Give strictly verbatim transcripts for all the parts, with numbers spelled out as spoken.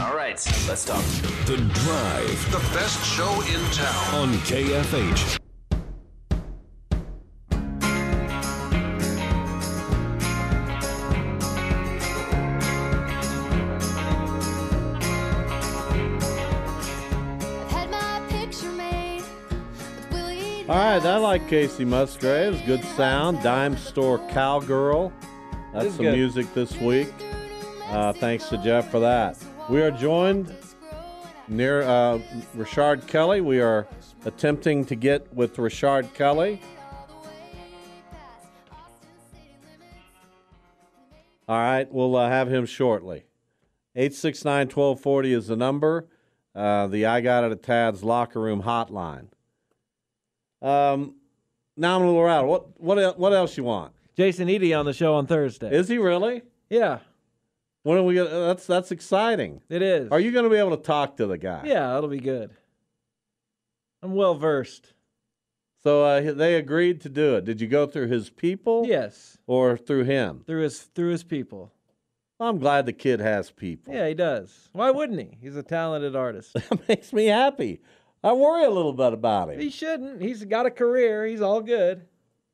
All right, let's talk. The Drive. The best show in town. On K F H. All right, I like Casey Musgraves. Good sound. Dime Store Cowgirl. That's some good. music this week. Uh, thanks to Jeff for that. We are joined near uh, Richard Kelly. We are attempting to get with Richard Kelly. All right, we'll uh, have him shortly. eight six nine, one two four zero is the number. Uh, the I Got It at Tad's Locker Room hotline. Um, now I'm a little out. What what el- what else you want? Jason Eady on the show on Thursday. Is he really? Yeah, When are we gonna, that's that's exciting. it is. Are you going to be able to talk to the guy? Yeah, it'll be good. I'm well versed. So uh, they agreed to do it. Did you go through his people? Yes, Or through him? through his through his people. I'm glad the kid has people. Yeah, he does. Why wouldn't he? He's a talented artist. That makes me happy. I worry a little bit about him. He shouldn't. He's got a career. He's all good.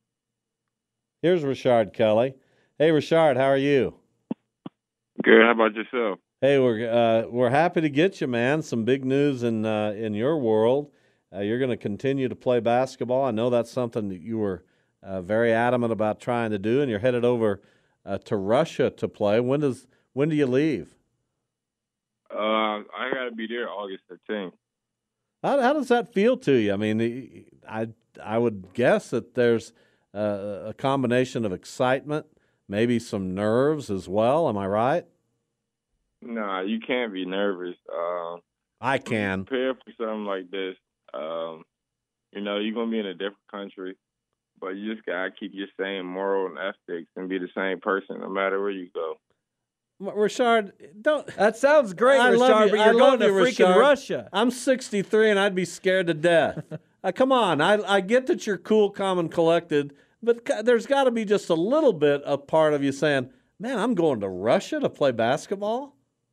Here's Richard Kelly. Hey, Richard, how are you? Good. How about yourself? Hey, we're uh, we're happy to get you, man. Some big news in uh, in your world. Uh, you're going to continue to play basketball. I know that's something that you were uh, very adamant about trying to do, and you're headed over uh, to Russia to play. When does when do you leave? Uh, I got to be there August fifteenth. How, how does that feel to you? I mean, I I would guess that there's uh, a combination of excitement, maybe some nerves as well. Am I right? Nah, you can't be nervous. Um, I can. Prepare for something like this. Um, you know, you're going to be in a different country, but you just got to keep your same moral and ethics and be the same person no matter where you go. Richard, don't. That sounds great, I love Richard, you. but I you're love going to you, freaking Richard. Russia. I'm sixty-three and I'd be scared to death. uh, come on, I I get that you're cool, calm, and collected, but ca- there's got to be just a little bit of part of you saying, "Man, I'm going to Russia to play basketball."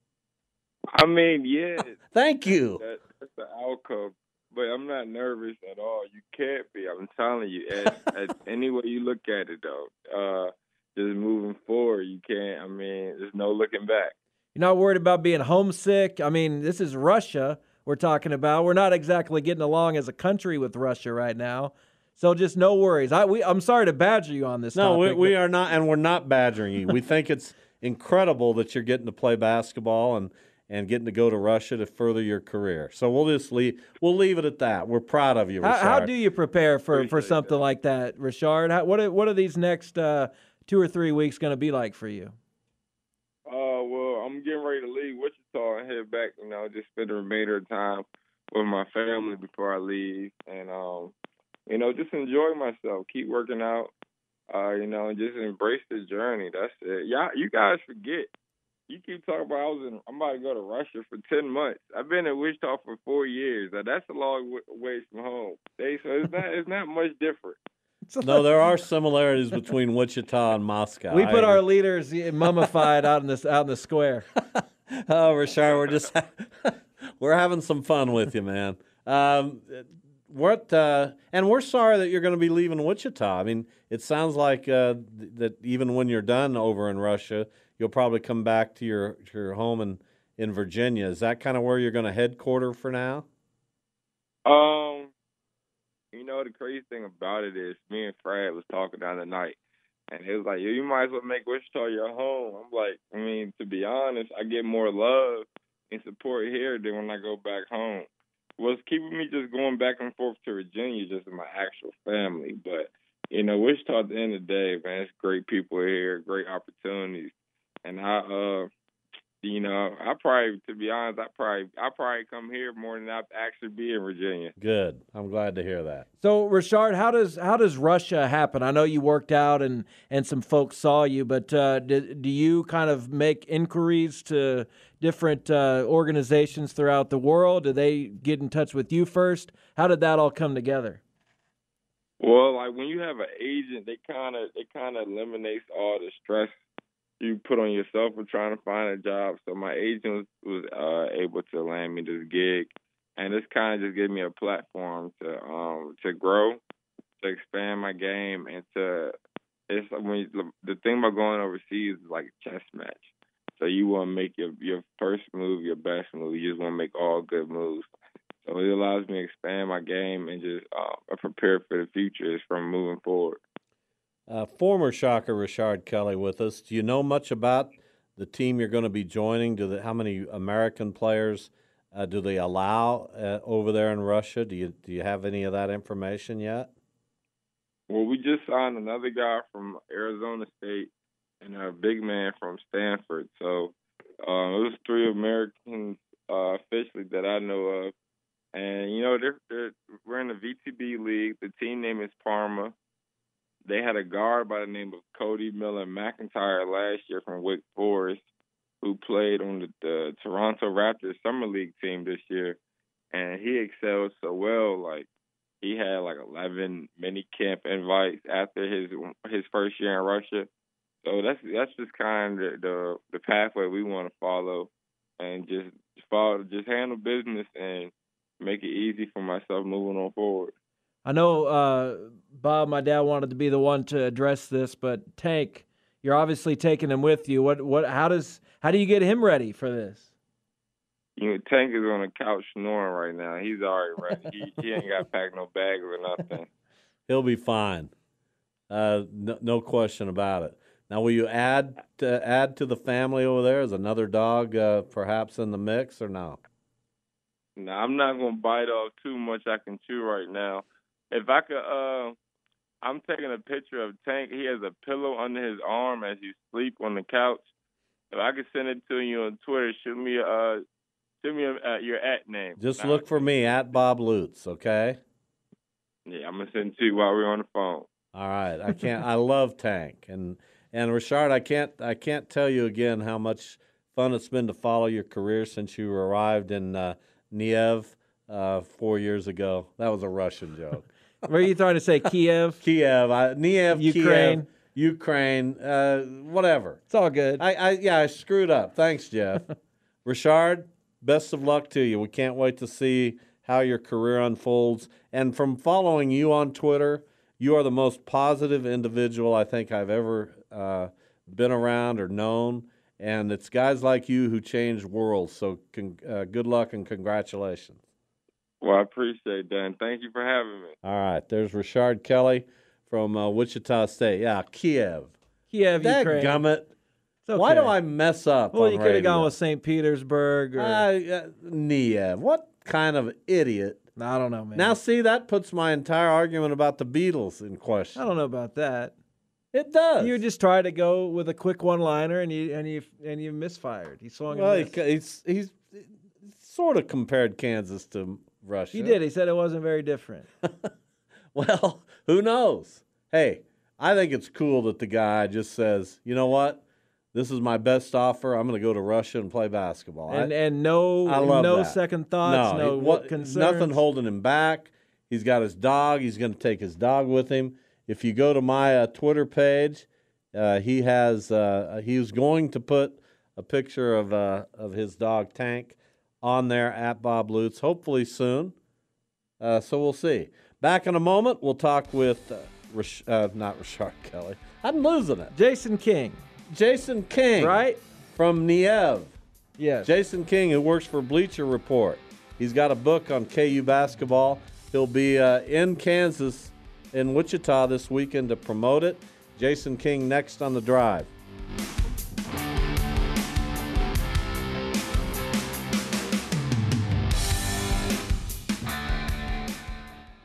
I mean, yeah, Thank you. that, that's the outcome, but I'm not nervous at all. You can't be. I'm telling you. At, at any way you look at it, though, uh, just moving forward, you can't. I mean, there's no looking back. You're not worried about being homesick. I mean, this is Russia we're talking about. We're not exactly getting along as a country with Russia right now. So just no worries. I, we, I'm sorry to badger you on this No, we, topic. we but- are not, and we're not badgering you. We think it's incredible that you're getting to play basketball and, and getting to go to Russia to further your career. So we'll just leave. We'll leave it at that. We're proud of you, How, Richard. how do you prepare for, for Appreciate something that. like that, Richard? How, what, are, what are these next uh, two or three weeks going to be like for you? Uh, well, I'm getting ready to leave Wichita and head back, you know, just spend the remainder of time with my family before I leave. And, um, you know, just enjoy myself, keep working out, uh, you know, and just embrace the journey. That's it. Y'all, you guys forget. You keep talking about I was in, I'm about to go to Russia for ten months. I've been in Wichita for four years. Now, that's a long w- ways from home. They, so it's not, it's not much different. No, there are similarities between Wichita and Moscow. We I put our agree. leaders mummified out in this out in the square. Oh, Richard, we're just we're having some fun with you, man. Um, what uh, and we're sorry that you're going to be leaving Wichita. I mean, it sounds like uh, th- that even when you're done over in Russia, you'll probably come back to your to your home in, in Virginia. Is that kind of where you're going to headquarter for now? Um, you know, the crazy thing about it is me and Fred was talking the other night, and it was like, yo, you might as well make Wichita your home. I'm like, I mean, to be honest, I get more love and support here than when I go back home. What's keeping me just going back and forth to Virginia just my actual family. But, you know, Wichita at the end of the day, man, it's great people here, great opportunities. And I, uh, you know, I probably, to be honest, I probably, I probably come here more than I'd actually be in Virginia. Good. I'm glad to hear that. So, Richard, how does how does Russia happen? I know you worked out and, and some folks saw you, but uh, do, do you kind of make inquiries to different uh, organizations throughout the world? Do they get in touch with you first? How did that all come together? Well, like when you have an agent, they kind of it kind of eliminates all the stress you put on yourself for trying to find a job. So my agent was, was uh, able to land me this gig, and this kind of just gave me a platform to um to grow, to expand my game, and to it's when you, the thing about going overseas is like a chess match. So you want to make your your first move your best move. You just want to make all good moves. So it allows me to expand my game and just uh, prepare for the future from moving forward. Uh, former Shocker Rashard Kelly with us. Do you know much about the team you're going to be joining? Do the, how many American players uh, do they allow uh, over there in Russia? Do you do you have any of that information yet? Well, we just signed another guy from Arizona State and a big man from Stanford. So uh, those three Americans uh, officially that I know of. And, you know, they're, they're, we're in the V T B league. The team name is Parma. They had a guard by the name of Cody Miller McIntyre last year from Wake Forest, who played on the, the Toronto Raptors Summer League team this year. And he excelled so well. Like, he had like eleven mini camp invites after his his first year in Russia. So that's that's just kind of the the pathway we want to follow, and just follow, just handle business and make it easy for myself moving on forward. I know, uh, Bob, my dad wanted to be the one to address this, but Tank, you're obviously taking him with you. What what how does how do you get him ready for this? You know, Tank is on the couch snoring right now. He's already ready. he, he ain't got to pack no bags or nothing. He'll be fine. Uh, no, no question about it. Now, will you add to, add to the family over there? Is another dog uh, perhaps in the mix or no? No, I'm not going to bite off too much I can chew right now. If I could, uh, I'm taking a picture of Tank. He has a pillow under his arm as you sleep on the couch. If I could send it to you on Twitter, shoot me a, uh, shoot me a, uh, your at name. Just now, look for me, at Bob Lutz, okay? Yeah, I'm going to send it to you while we're on the phone. All right. I can't. I love Tank. And, and Rashard, I can't, I can't tell you again how much fun it's been to follow your career since you arrived in uh, Kiev uh, four years ago. That was a Russian joke. Were you trying to say Kiev? Kiev, I, Kiev, Ukraine. Kiev, Ukraine, uh, whatever. It's all good. I, I, yeah, I screwed up. Thanks, Jeff. Rashard, best of luck to you. We can't wait to see how your career unfolds. And from following you on Twitter, you are the most positive individual I think I've ever uh, been around or known. And it's guys like you who change worlds. So con- uh, good luck and congratulations. Well, I appreciate that, and thank you for having me. All right, there's Rashard Kelly from uh, Wichita State. Yeah, Kiev. Kiev, Ukraine. Dadgummit. It's okay. Why do I mess up Well, on you could have radio? gone with Saint Petersburg or Uh, uh, Niev. What kind of idiot? I don't know, man. Now, see, that puts my entire argument about the Beatles in question. I don't know about that. It does. You just tried to go with a quick one-liner and you and you and you misfired. He swung well, and he, missed. he's, he's sort of compared Kansas to Russia. He did. He said it wasn't very different. Well, who knows? Hey, I think it's cool that the guy just says, you know what? This is my best offer. I'm going to go to Russia and play basketball. And I, and no I love no that. second thoughts, no, he- what, concerns. nothing holding him back. He's got his dog. He's going to take his dog with him. If you go to my uh, Twitter page, uh, he has. Uh, he was going to put a picture of uh, of his dog Tank on there at Bob Lutz. Hopefully soon. Uh, so we'll see. Back in a moment, we'll talk with uh, Rash- uh, not Rashard Kelly. I'm losing it. Jason King, Jason King, right? from Niev. Yes. Jason King, who works for Bleacher Report. He's got a book on K U basketball. He'll be uh, in Kansas, in Wichita this weekend to promote it. Jason King next on The Drive.